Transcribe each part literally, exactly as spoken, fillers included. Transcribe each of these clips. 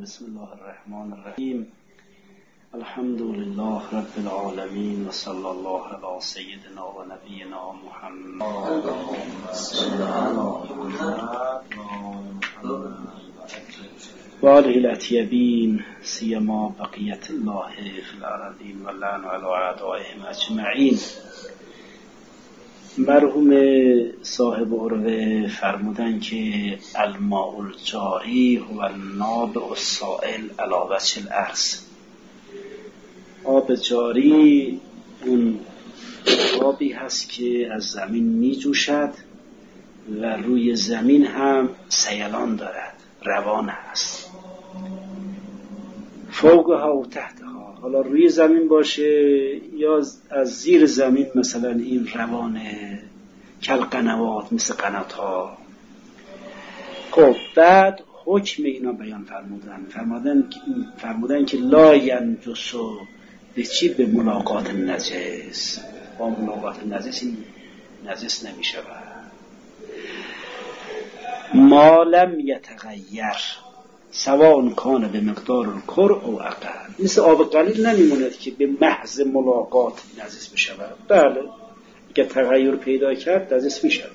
بسم الله الرحمن الرحیم. الحمد لله رب العالمین و صلی الله علی سیدنا و نبینا محمد و آله الاطیبین سیما بقیت الله فی الارضین و لعن علی اعدائهم اجمعین. مرحوم صاحب عروه فرمودن که الماء الجاری هو النابع السائل علی وجه الارض. آب جاری اون آبی هست که از زمین می جوشد و روی زمین هم سیلان دارد، روان هست. فوقها و تحتها، حالا روی زمین باشه یا از زیر زمین، مثلا این روان کلقنوات مثل قنات‌ها. خب بعد حکم اینا بیان فرمودن فرمودن فرمودن که لا ینجسو به چی؟ به ملاقات نجس. با ملاقات نجس این نجس نمی شود. ما لم یتغیر سواء کان به مقدار الکر او اقل. مثل آب قلیل نمیموند که به محض ملاقات نجس بشود. بله اگه تغییر پیدا کرد نجس میشود.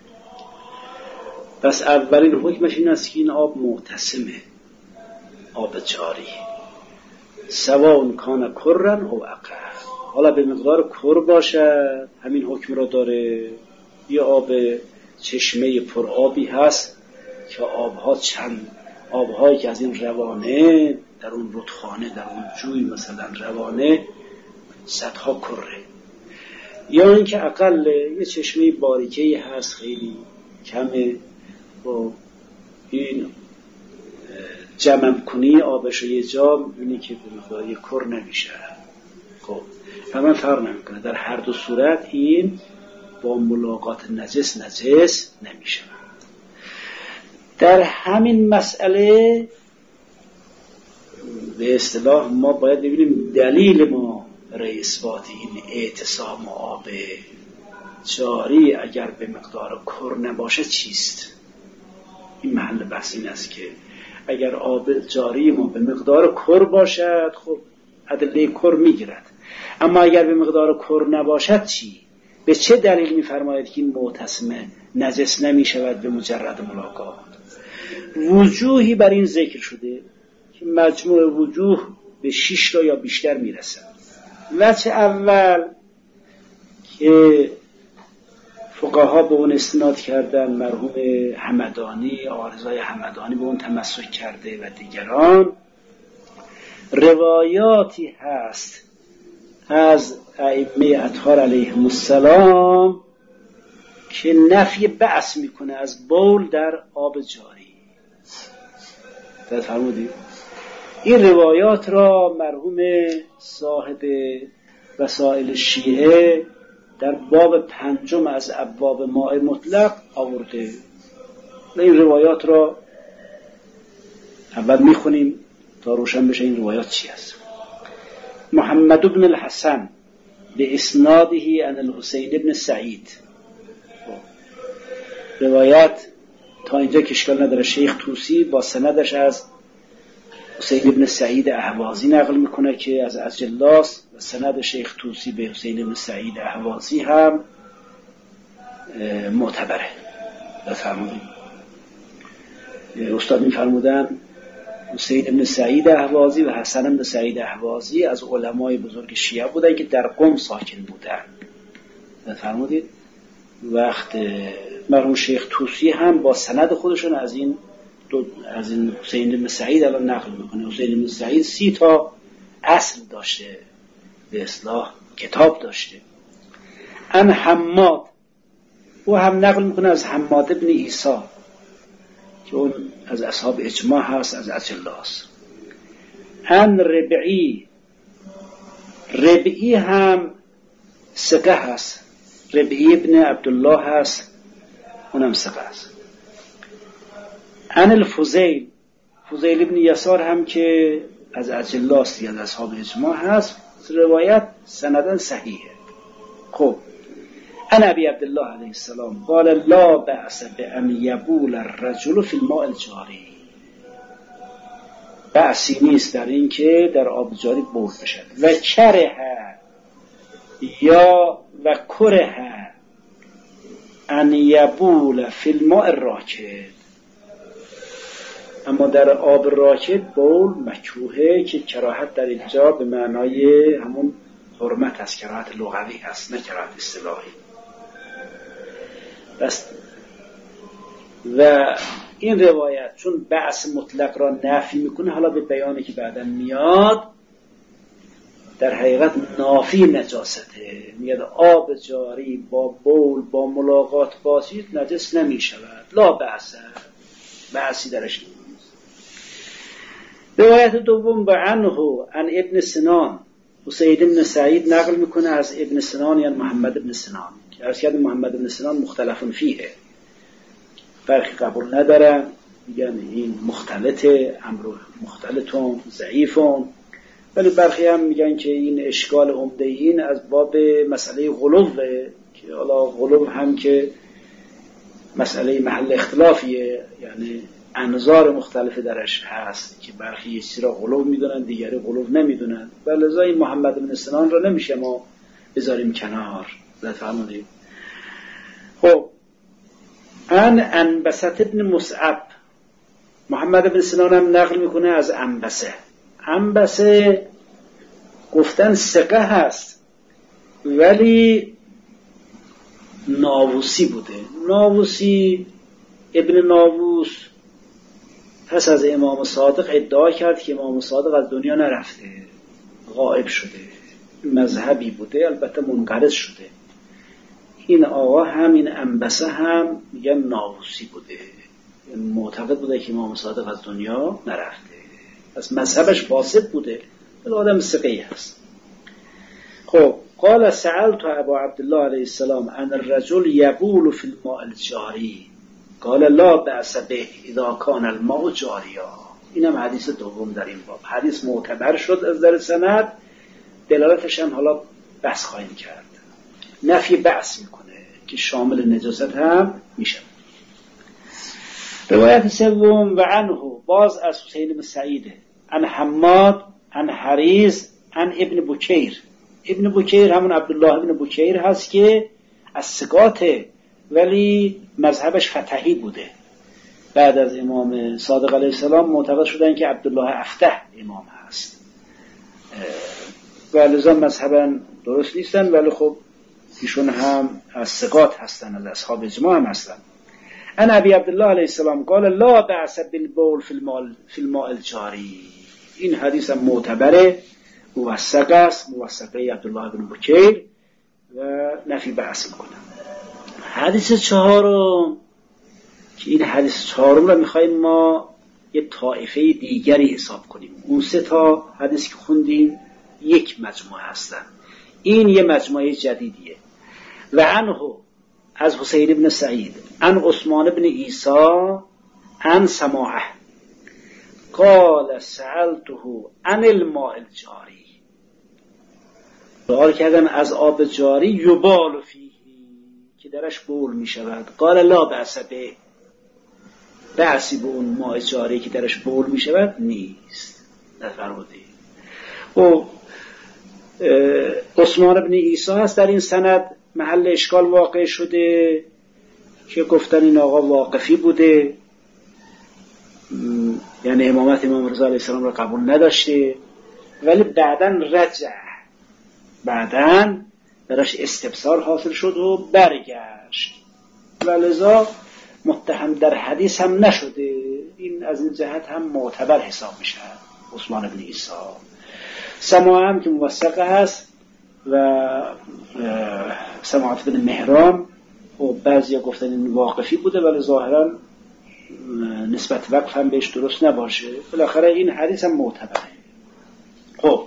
پس اولین حکمش این است که این آب معتصمه، آب جاری، سواء کان کرن او اقل. حالا به مقدار کر باشد همین حکم را داره، یا آب چشمه پر آبی هست که آبها چند آبهایی که از این روانه در اون رودخانه، در اون جوی مثلا روانه صدها کره، یا اینکه اقل یه چشمه باریکه‌ای هست خیلی کمه، با این جمع کنی آبش رو یه جا می‌بینی که به مقدار یه کر نمیشه. خب فهمن فرق نمیکنه، در هر دو صورت این با ملاقات نجس نجس نمیشه. در همین مسئله به اصطلاح ما باید ببینیم دلیل ما برای اثبات این اعتصام آب جاری اگر به مقدار کر نباشه چیست. این محل بحث این است که اگر آب جاری ما به مقدار کر باشد خب ادله کر میگیرد، اما اگر به مقدار کر نباشد چی؟ به چه دلیل میفرماید که این معتصمه نجس نمیشود به مجرد ملاقات؟ وجوهی بر این ذکر شده که مجموع وجوه به شش تا یا بیشتر میرسد. وجه اول که فقها به اون استناد کردن، مرحوم همدانی، آرزای همدانی به اون تمسک کرده و دیگران، روایاتی هست از ائمه اطهار علیهم السلام که نفی بأس میکنه از بول در آب جاری. فرمودید این روایات را مرحوم صاحب وسائل شیعه در باب پنجم از ابواب ماء مطلق آورده. این روایات را اول میخونیم تا روشن بشه این روایات چی است. محمد بن الحسن به اسناده عن الحسین بن سعید. روایت تا اینجا که اشکال نداره. شیخ طوسی با سندش از حسین بن سعید اهوازی نقل میکنه که از عجلاس، و سند شیخ طوسی به حسین بن سعید اهوازی هم معتبره. بفرمودیم استاد میفرمودن حسین بن سعید اهوازی و حسن بن سعید اهوازی از علمای بزرگ شیعه بودن که در قم ساکن بودن. بفرمودید وقت مرحوم شیخ طوسی هم با سند خودشون از این دو از این حسین بن سعید الان نقل میکنه. حسین بن سعید سی تا اصل داشته، به اصطلاح کتاب داشته. ان حماد، او هم نقل میکنه از حماد بن عیسی که اون از اصحاب اجماع هست، از اجلاس. ان ربعی، ربعی هم ثقه هست، ربعی ابن عبدالله هست، اونم ثقه هست. ان الفضیل، فضیل ابن یسار هم که از اجلاس یا از اصحاب اجماع هست، روایت سندن صحیحه. خب ان ابی عبدالله علیه السلام قال لا بأس بأن یبول الرجل فی الماء الجاری. بأسی نیست در این که در آب جاری بول بشد. و کره یا و کره ان یبول فی الماء الراکد، اما در آب راکد بول مکروهه، که کراهت در اینجا به معنای همون حرمت است، کراهت لغوی هست، نه کراهت اصطلاحی. بس و این روایت چون بأس مطلق را نفی میکنه، حالا به بیانی که بعداً میاد در حقیقت نافی نجاسته، میاد آب جاری با بول با ملاقات باسید نجس نمی شود، لا بأس، بأسی درش نیست. روایت دوم به عنه عن ابن سنان، حسین بن سعید نقل میکنه از ابن سنان یعنی محمد بن سنان، که عرض کردم محمد بن سنان مختلف فیه، فرقی قبول ندارن، میگن این مختلطه، امر مختلطون ضعیفون، ولی برخی هم میگن که این اشکال عمده این از باب مسئله غلوه، که حالا غلو هم که مسئله محل اختلافیه، یعنی انظار مختلف درش هست که برخی یه چیزی را غلو میدونن دیگری غلو نمیدونن، ولی لذا این محمد بن سنان را نمیشه ما بذاریم کنار. لطفاً خب ان انبسط ابن مصعب، محمد بن سنان هم نقل میکنه از انبسه. انبسه گفتن ثقه هست ولی ناووسی بوده. ناووسی ابن ناووس پس از امام صادق ادعا کرد که امام صادق از دنیا نرفته، غائب شده، مذهبی بوده، البته منقرض شده. این آقا هم این انبسه هم میگن ناووسی بوده، معتقد بوده که امام صادق از دنیا نرفته، پس مذهبش فاسد بوده، ولی آدم ثقه‌ای هست. خب قال سألت ابا عبدالله علیه السلام ان الرجل یبول فی الماء الجاری قال لا بأس به اذا کان الماء جاریا. اینم حدیث دوم در این باب، حدیث معتبر شد از در سند، دلالتش هم حالا بحث خواهیم کرد. نفی بأس میکنه که شامل نجاست هم میشه. روایت سوم و عنه باز از حسین بن سعیده عن حماد عن حریز عن ابن بکیر. ابن بکیر همون عبدالله ابن بکیر هست که از ثقاته ولی مذهبش فتحی بوده. بعد از امام صادق علیه السلام معتقد شدن که عبدالله افتح امام هست و لذا مذهبا درست نیستن، ولی خب ایشون هم از ثقات هستن، از اصحاب اجماع هم هستن. ان ابی عبدالله علیه السلام قال لا بأس بالبول فی الماء فی الماء الجاری. این حدیث هم معتبره، موثق است، موثقه عبدالله بن بکیر و نفی بحث میکنه. حدیث چهارم که این حدیث چهارم رو میخواییم ما یه طایفه دیگری حساب کنیم. اون سه تا حدیث که خوندیم یک مجموعه هستن، این یه مجموعه جدیدیه. و عنه از حسین بن سعید عن عثمان بن عیسی عن سماعه قال سألته عن الماء الجاری. سوال کردم از آب جاری یبال فیه که درش بول می شود. قال لا بأس به، بأسی به اون ماء جاری که درش بول می شود نیست. نفرمودید. و عثمان بن عیسی هست در این سند، محل اشکال واقع شده که گفتن این آقا واقفی بوده، یعنی امامت امام رضا علیه السلام را قبول نداشته، ولی بعدن رجع، بعدن براش استبصار حاصل شد و برگشت و لذا متهم در حدیث هم نشده. این از این جهت هم معتبر حساب میشه عثمان بن عیسی. سماعه هم که موثقه هست و سماعت بن مهران و بعضی ها گفتن این واقفی بوده ولی ظاهرا نسبت وقف هم بهش درست نباشه. بالاخره این حدیث هم معتبره. خب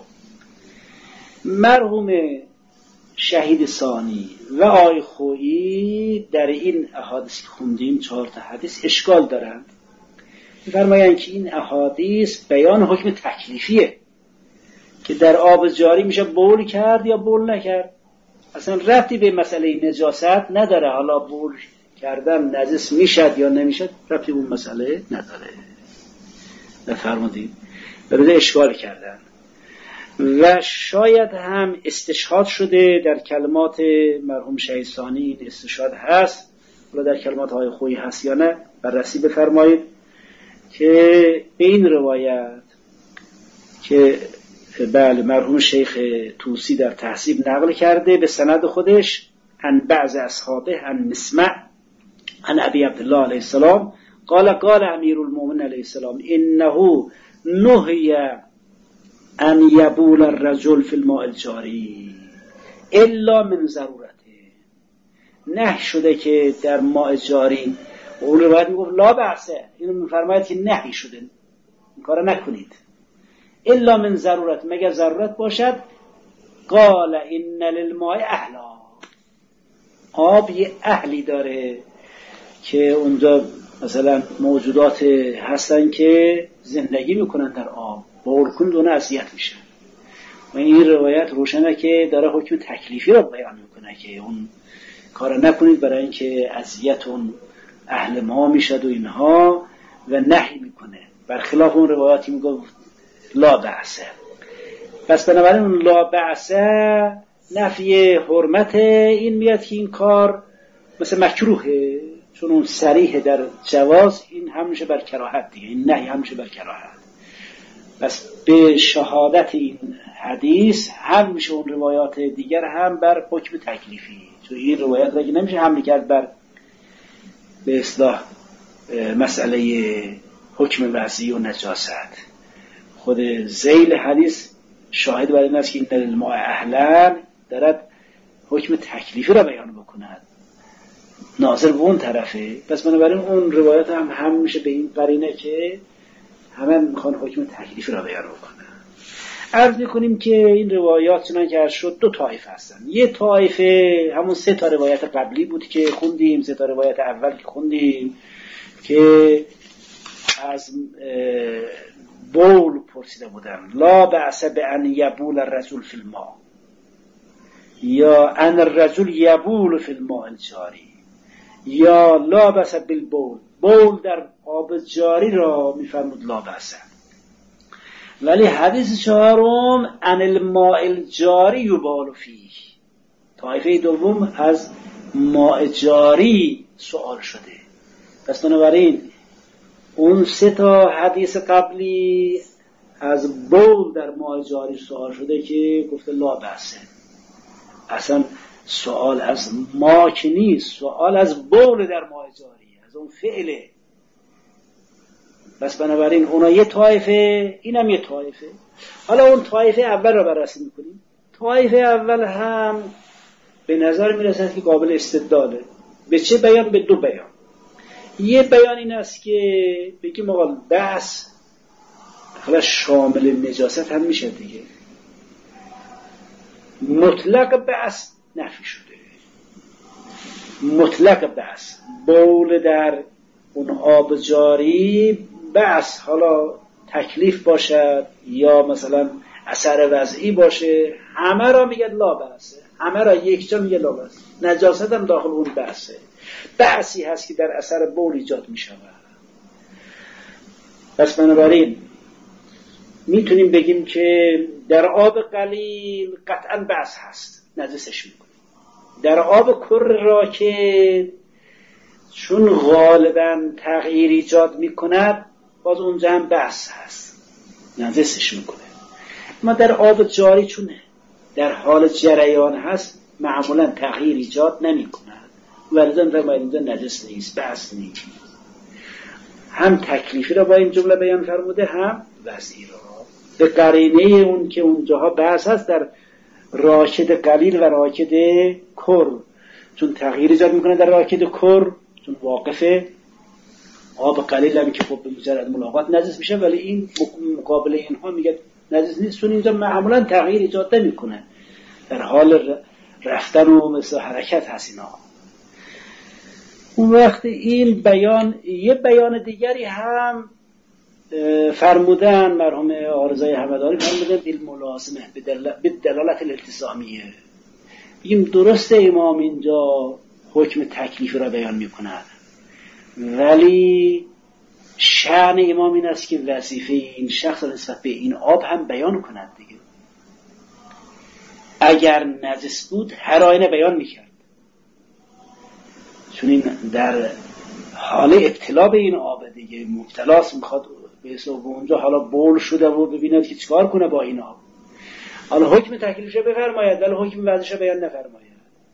مرحوم شهید ثانی و آی خویی در این احادیث که خوندیم چهار تا حدیث اشکال دارند. می‌فرمایند که این احادیث بیان حکم تکلیفیه که در آب جاری میشه بول کرد یا بول نکرد، اصلا ربطی به مسئله نجاست نداره. حالا بول کردن نجس میشد یا نمیشد ربطی به مسئله نداره. بفرمایید. و بده اشکال کردن و شاید هم استشهاد شده در کلمات مرحوم شهید ثانی. این استشهاد هست، حالا در کلمات های خویی هست یا نه بررسی بفرمایید که به این روایت که بله مرحوم شیخ طوسی در تحصیب نقل کرده به سند خودش عن بعض اصحابه عن مسمع عن ابی عبدالله علیه السلام قال قال امیر المؤمنین علیه السلام انه نهی ان یبول الرجل فی الماء الجاری الا من ضرورته. نه شده که در ماء جاری، اون روایت میگفت لا بحثه، اینو میفرماید که نهی شده این کارو نکنید الا من ضرورت، مگر ضرورت باشد. قال ان للماء اهلا، آب یه اهلی داره که اونجا مثلا موجودات هستن که زندگی میکنن در آب، بول کن دونه اذیت میشن. و این روایت روشنه که داره حکم تکلیفی رو بیان میکنه که اون کار نکنید برای اینکه اذیت اون اهل ما میشد و اینها، و نهی میکنه برخلاف اون روایاتی میگفت لا بأسه. پس بنابراین اون لا بأسه نفی حرمت این میاد که این کار مثل مکروهه، چون اون صریح در جواز، این همیشه بر کراهت دیگه، این نهی همیشه بر کراهت. پس به شهادت این حدیث هم میشه اون روایات دیگر هم بر حکم تکلیفی، چون این روایات دیگه نمیشه حمل کرد بر به اصطلاح مسئله حکم وضعی و نجاست. خود ذیل حدیث شاهد بر این است که این الماء اهلا دارد حکم تکلیفی را بیان بکند، ناظر به اون طرفه. پس بنابراین اون روایات هم هم میشه به این قرینه که همه میخوان حکم تکلیفی را بیان بکنن. عرض میکنیم که این روایات چنان که شد دو طایفه هستن. یه طایفه همون سه تا روایت قبلی بود که خوندیم، سه تا روایت اول که خوندیم که از بول پرسیده بودن لا بأس بأن یبول الرجل فی الماء، یا ان الرجل یبول فی الماء الجاری، یا لا بأس بالبول، بول در آب جاری را میفرمود لا بأس. ولی حدیث چهارم ان الماء الجاری یبال فیه، طایفه دوم از ماء جاری سوال شده. پس بنابراین اون سه تا حدیث قبلی از بول در ماء جاری سوال شده که گفته لا بأس، اصلا سوال از ما که نیست، سوال از بول در ماء جاری، از اون فعله. بس بنابراین اونا یه طایفه، اینم یه طایفه. حالا اون طایفه اول رو بررسی میکنیم. طایفه اول هم به نظر میرسد که قابل استدلاله. به چه بیان؟ به دو بیان. یه بیان این است که بگیم آقا بحث خلاص شامل نجاست هم میشه دیگه، مطلق بحث نفی شده، مطلق بحث بول در اون آب جاری بحث، حالا تکلیف باشد یا مثلا اثر وضعی باشه، همه را میگه لا بحثه، همه را یک جا میگه لا بحث. نجاست هم داخل اون بحثه، بحثی هست که در اثر بول ایجاد میشود. پس بنابراین میتونیم بگیم که در آب قلیل قطعا بحث هست، نجسش میکنه. در آب کر را که چون غالبا تغییر ایجاد میکند باز اونجا هم بحث هست، نجسش میکنه. اما در آب جاری چون در حال جریان هست معمولا تغییر ایجاد نمیکند، ولذا فرماید اینجا نجس نیست، بحث نیست. هم تکلیفی را با این جمله بیان فرموده، هم وضعی را به قرینه اون که اونجاها بحث هست در راکد قلیل و راکد کر، چون تغییر ایجاد میکنه در راکد کر، چون واقفه. آب قلیل هم که خب به مجرد ملاقات نجس میشه، ولی این مقابل اینها میگه نجس نیست، چون اینجا معمولا تغییر ایجاد نمیکنه، در حال رفتن و مثل حرکت هست اینا. اون وقت این بیان، یه بیان دیگری هم فرمودن مرحوم عارضای همدانی، فرمودن بالملازمه به دلالت الالتزامیه. بگیم درسته امام اینجا حکم تکلیف را بیان میکند، ولی شأن امام این است که وظیفه این شخص نسبت به این آب هم بیان کند دیگه. اگر نجس بود هر آینه بیان میکرد، چون این در حال ابتلا به این آب دیگه مبتلاست، میخواد به حساب اونجا حالا بول شده و ببیند که چیکار کنه با این آب. حالا حکم تکلیفش بفرماید ولی حکم وضعش بیان نفرماید.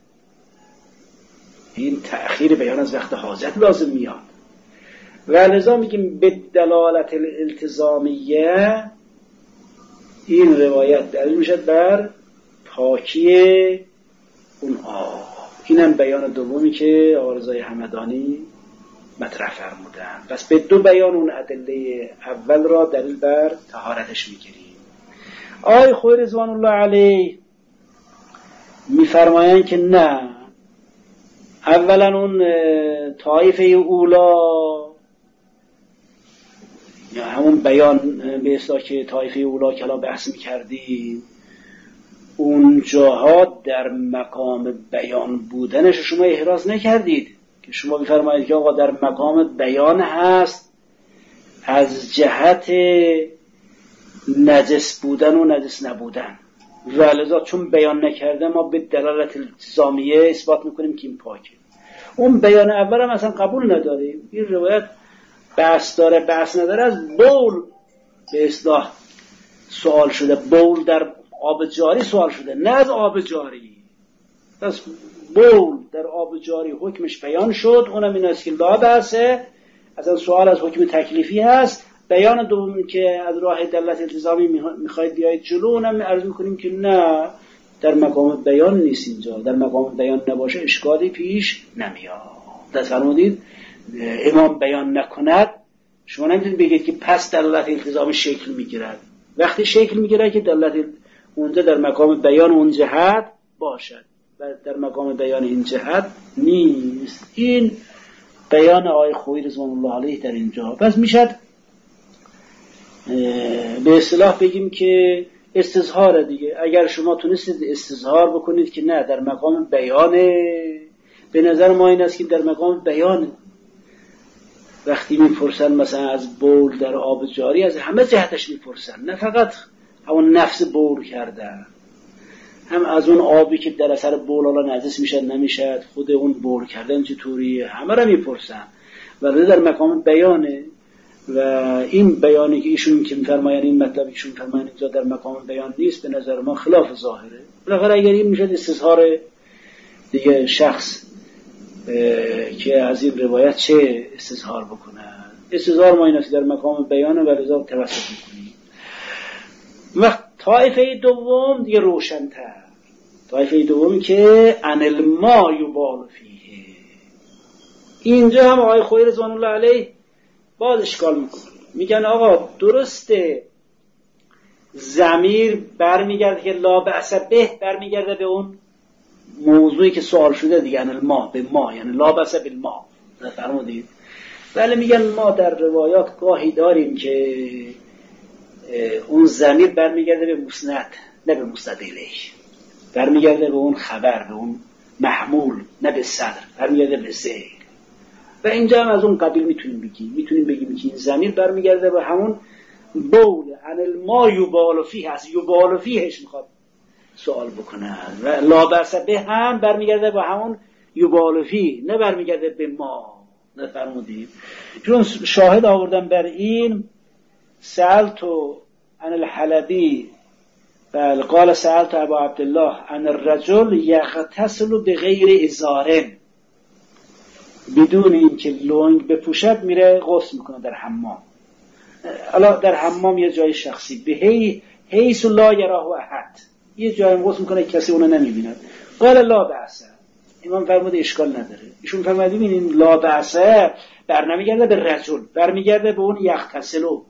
این تأخیر بیان از وقت حاجت لازم میاد. و لذا میگیم به دلالت الالتزامیه این روایت دلیل میشد بر پاکی اون آب. اینم بیان دومی که آقا رضای همدانی مطرح فرمودن. پس به دو بیان اون ادله اول را دلیل بر طهارتش میگیریم. آقای خویی رضوان الله علیه میفرمایند که نه، اولا اون طایفه اولا یا همون بیان به اصطلاح که طایفه اولا که الان بحث میکردیم اون جاها در مقام بیان بودنش شما احراز نکردید که شما بفرمایید که آقا در مقام بیان هست از جهت نجس بودن و نجس نبودن، و لذا چون بیان نکرده ما به دلالت التزامیه اثبات میکنیم که این پاکه. اون بیان اول هم اصلا قبول نداریم. این روایت بحث داره بحث نداره از بول به اصطلاح سوال شده، بول در آب جاری سوال شده نه از آب جاری. پس بول در آب جاری حکمش بیان شد، اونم این است که لا بحثه، اصلا سوال از حکم تکلیفی هست. بیان دومی که از راه دلالت التزامی میخواید بیاید جلو، اونم عرض میکنیم که نه، در مقام بیان نیست اینجا. در مقام بیان نباشه اشکالی پیش نمیاد. دست فرمودید امام بیان نکند شما نمیتونید بگید که پس دلالت التزامی شکل میگیرد. وقتی شکل میگیرد که دلالت اونجا در مقام بیان اون جهت باشد و در مقام بیان این جهت نیست. این بیان آقای خویی رضوان الله علیه در اینجا. پس میشد به اصطلاح بگیم که استظهار دیگه. اگر شما تونستید استظهار بکنید که نه در مقام بیانه، به نظر ما این است که در مقام بیانه. وقتی میپرسن مثلا از بول در آب جاری از همه جهتش میپرسن، نه فقط همون نفس بول کردن، هم از اون آبی که در اثر بول حالا نجس میشد نمیشد، خود اون بول کردن چطوریه، همه را میپرسن و در مقام بیانه. و این بیانی که ایشون که میفرمایند این مطلب ایشون فرمایند اینجا در مقام بیان نیست، به نظر ما خلاف ظاهره. بالاخره اگر این میشد استظهار دیگه شخص که از این روایت چه استظهار بکنن. استظهار ما این است در مقام بیانه و لذا توسط میکنیم. وقت طایفه دوم دیگه روشن‌تر، طایفه دومی که ان الماء یبال فیه. اینجا هم آقای خویی رضوان الله علیه باز اشکال میکنه، میگن آقا درسته ضمیر برمیگرده که لا بأس به برمیگرده به اون موضوعی که سوال شده دیگه، ان الماء به ما، یعنی لا بأس بالماء. فرمودید ولی میگن ما در روایات گاهی داریم که اون ضمیر برمیگرده به مسند نه به مسند الیه، برمیگرده به اون خبر، به اون محمول نه به صدر، برمیگرده به ذیل. و اینجا هم از اون قبیل میتونیم بگیم میتونیم بگیم که این ضمیر برمیگرده به همون بول ان الماء یبال فیه، از یبال فیهش میخواد سوال بکنه. و لا بأس به هم برمیگرده به همون یبال فیه، نه برمیگرده به ما. نفرمودید چون شاهد آوردن بر این سألتو عن الحلبی بل قال سألت ابا عبدالله عن الرجل یغتسل بغیر ازار، بدون این که لنگ بپوشد میره غسل میکنه در حمام. الا در حمام یه جای شخصی به هی حیث لا یراه احد، یه جای غسل میکنه کسی اونو نمیبیند. قال لا بأس، امام فرمود اشکال نداره. ایشون فرمود ببینین لا بأس بر نمیگرده به رجل، برمیگرده به اون یغتسلو.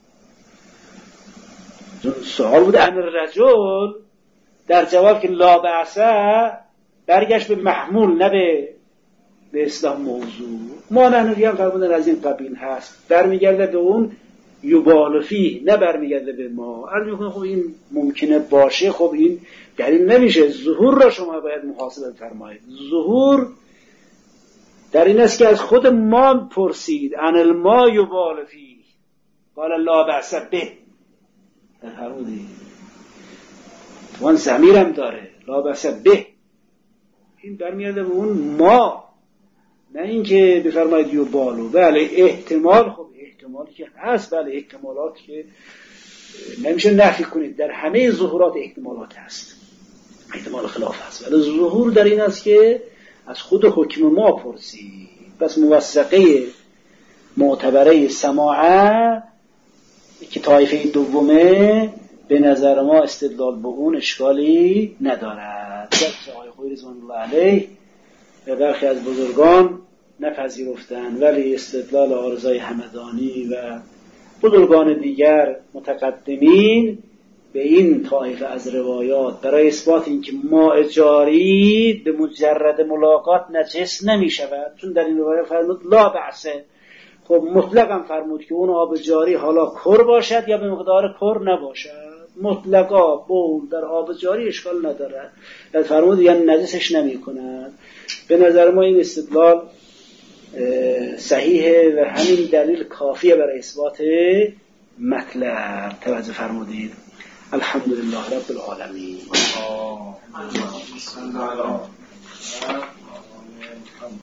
سوال بوده ان الرجل، در جواب که لا بأس برگشت به محمول نه به به اسلام موضوع. ما نحنوی هم فرمودن از این قبیل هست، برمیگرده به اون یبال فیه نه برمیگرده به ما. عرض میکنه خب این ممکنه باشه، خب این دلیل نمیشه. ظهور را شما باید محاسبه فرمایید. ظهور در این است که از خود ما پرسید عن الماء یبال فیه قال لا بأس به. فرمودی وان ضمیرم داره لا بأس به، این برمیاده به اون ما، نه اینکه بفرمایید یبالو. بله احتمال، خب احتمالی که هست، بله احتمالات که نمیشه نفی کنید، در همه ظهورات احتمالات هست، احتمال خلاف هست، ولی ظهور در این است که از خود حکم ما پرسی. پس موثقه معتبره سماعه که طایفه دومه به نظر ما استدلال به اون اشکالی ندارد. جز آقای خویی رضوان الله علیه و برخی از بزرگان نپذیرفتند، ولی استدلال آرزای همدانی و بزرگان دیگر متقدمین به این طایفه از روایات برای اثبات اینکه ماء جاری به مجرد ملاقات نجس نمی شود، چون در این روایت فرمود لا بأسه، خب مطلقاً فرمود که اون آب جاری حالا کر باشد یا به مقدار کر نباشد، مطلقاً بول در آب جاری اشکال ندارد، فرمود یعنی نجسش نمی کند. به نظر ما این استدلال صحیحه و همین دلیل کافیه برای اثبات مطلب. توجه فرمودید. الحمدلله رب العالمین.